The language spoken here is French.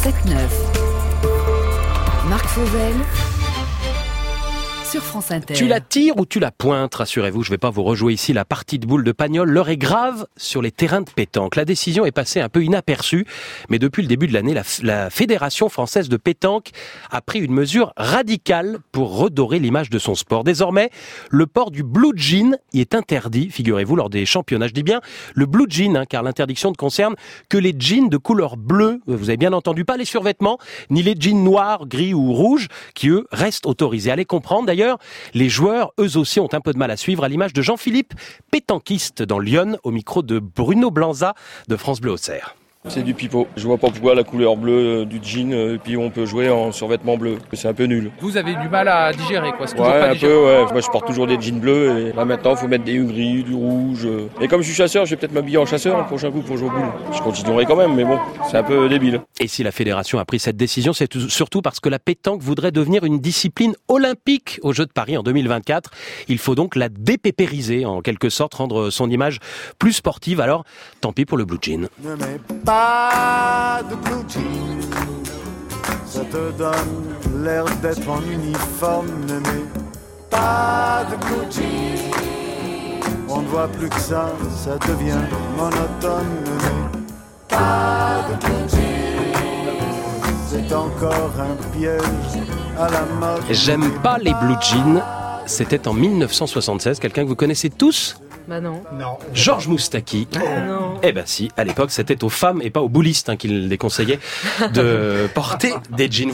7-9. Marc Fauvel sur France Inter. Tu la tires ou tu la pointes, rassurez-vous, je ne vais pas vous rejouer ici la partie de boules de Pagnol. L'heure est grave sur les terrains de pétanque. La décision est passée un peu inaperçue, mais depuis le début de l'année, la Fédération française de pétanque a pris une mesure radicale pour redorer l'image de son sport. Désormais, le port du blue jean y est interdit, figurez-vous, lors des championnats. Je dis bien le blue jean, car l'interdiction ne concerne que les jeans de couleur bleue. Vous avez bien entendu, pas les survêtements, ni les jeans noirs, gris ou rouges, qui eux restent autorisés. Allez comprendre d'ailleurs, les joueurs, eux aussi, ont un peu de mal à suivre, à l'image de Jean-Philippe, pétanquiste dans Lyon, au micro de Bruno Blanza de France Bleu Auxerre. C'est du pipeau. Je vois pas pourquoi la couleur bleue du jean, et puis on peut jouer en survêtement bleu. C'est un peu nul. Vous avez du mal à digérer, quoi. C'est Ouais, pas un digéré. peu, ouais. Moi, je porte toujours des jeans bleus, et là, maintenant, il faut mettre des gris, du rouge. Et comme je suis chasseur, je vais peut-être m'habiller en chasseur le prochain coup pour jouer au boule. Je continuerai quand même, mais bon, c'est un peu débile. Et si la fédération a pris cette décision, c'est surtout parce que la pétanque voudrait devenir une discipline olympique aux Jeux de Paris en 2024. Il faut donc la dépépériser, en quelque sorte, rendre son image plus sportive. Alors, tant pis pour le blue jean. Ne mets pas de blue jeans, ça te donne l'air d'être en uniforme. Ne mets pas de blue jeans, on ne voit plus que ça devient monotone. Ne mets pas de blue jeans, c'est encore un piège à la mode. J'aime pas les blue jeans. C'était en 1976, quelqu'un que vous connaissez tous ? Bah non. Georges Moustaki. Non. Eh ben si, à l'époque, c'était aux femmes et pas aux boulistes qu'il déconseillait de porter des jeans.